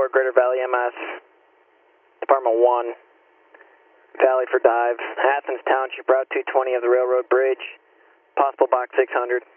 4, Greater Valley MS, Department 1, Valley for dive, Athens Township, Route 220 of the Railroad Bridge, possible box 600.